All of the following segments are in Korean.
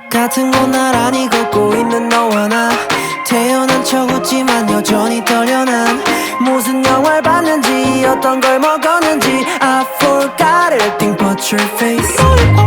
같은 곳 나란히 걷고 있는 너와 나 태어난 척 웃지만 여전히 떨려 난 무슨 영화를 봤는지 어떤 걸 먹었는지 I forgot everything but your face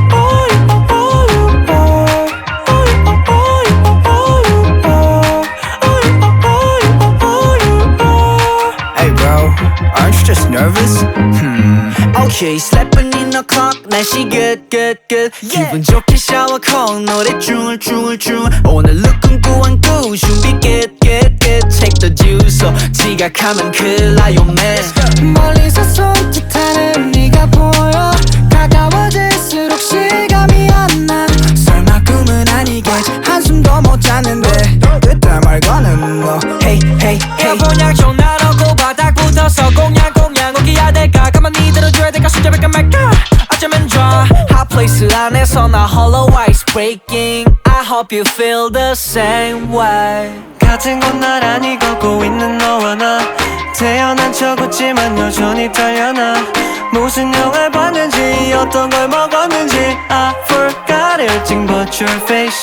Hey bro, aren't you just nervous? Okay, slapping in the clock 날씨 good good good 기분 좋게 샤워 콜 노래 중얼 오늘 룩은 꾸안꾸 준비 get Take the juice 지각하면 큰일 나요 man 멀리서 손짓하는 네가 보여 가까워질수록 실감이 안 나 설마 꿈은 아니겠지 한숨도 못 잤는데 그때 말 거는 너 Hey hey hey 그냥 전화하고 바닥부터서 공양 오기야 될까 가만히 들어줘야 될까 순잡을까 말까 어쩌면 좋아 Hot place 안에서 나 hollow ice breaking I hope you feel the same way 같은 곳 나란히 걷고 있는 너와 나 태어난 척 웃지만 여전히 떨려나 무슨 영화를 봤는지 어떤 걸 먹었는지 I forgot everything but your face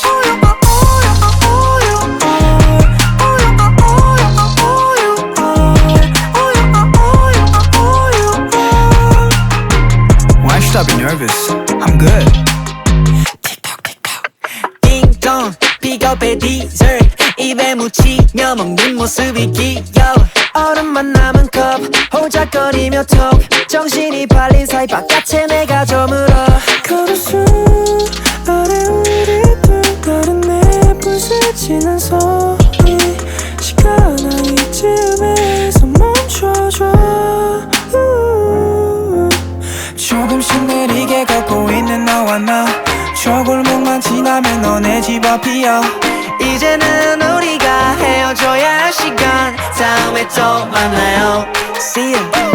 Why should I be nervous? I'm good. 띵동 픽업의 디저트 입에 묻히며 먹는 모습이 귀여워 얼음만 남은 컵 호작거리며 톡 정신이 팔린 사이 바깥에 내가 저물어 걸어수 아래 우리 둘 다른 내불 스치는 소리 시간아 이쯤에서 멈춰줘 조금씩 느리게 걷고 있는 너와 나 저 골목만 지나면 너네 집 앞이야 이제는 우리가 헤어져야 할 시간 다음에 또 만나요 See you